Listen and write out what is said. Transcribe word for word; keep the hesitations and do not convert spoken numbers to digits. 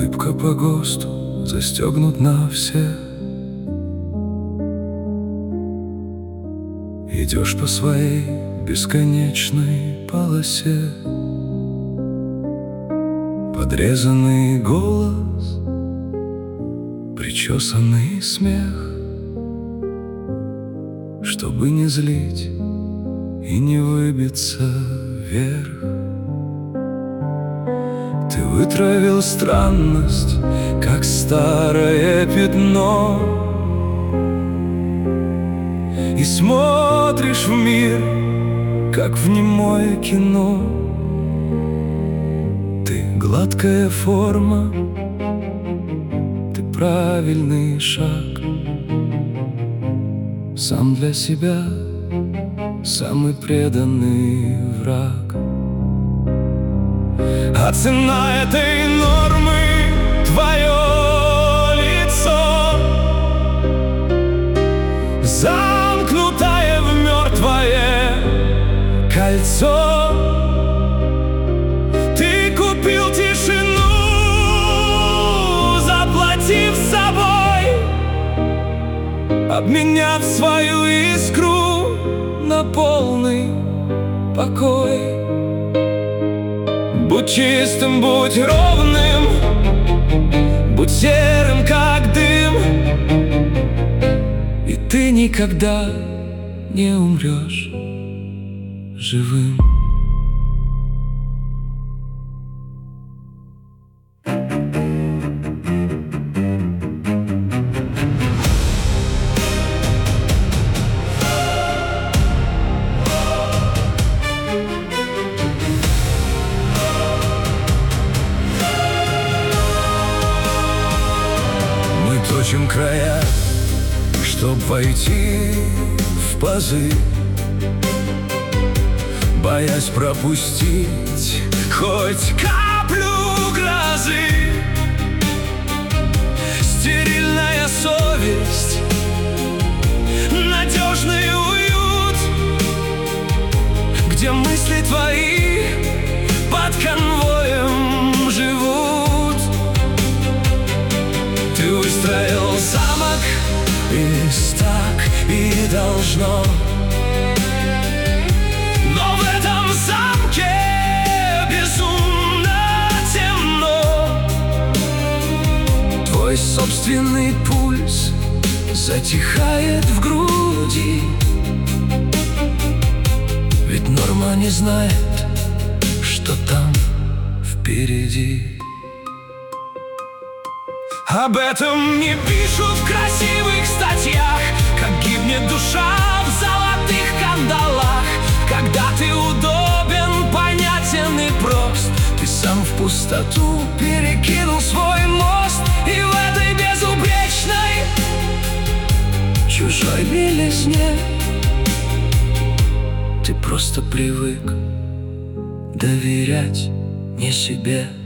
Улыбка по ГОСТу застегнут на все. Идешь по своей бесконечной полосе. Подрезанный голос, причесанный смех, чтобы не злить и не выбиться вверх. Ты вытравил странность, как старое пятно, и смотришь в мир, как в немое кино. Ты гладкая форма, ты правильный шаг, сам для себя самый преданный враг. А цена этой нормы — твое лицо, замкнутое в мертвое кольцо. Ты купил тишину, заплатив собой, обменяв свою искру на полный покой. Будь чистым, будь ровным, будь серым, как дым, и ты никогда не умрешь живым. Точим края, чтоб войти в пазы, боясь пропустить хоть каплю грозы. Стерильная совесть, надежный уют, где мысли твои под конвоем живут. Ты выстроил замок, и так и должно. Но в этом замке безумно темно. Твой собственный пульс затихает в груди, ведь норма не знает, что там впереди. Об этом не пишут в красивых статьях, как гибнет душа в золотых кандалах. Когда ты удобен, понятен и прост, ты сам в пустоту перекинул свой мост. И в этой безупречной чужой белизне ты просто привык доверять не себе,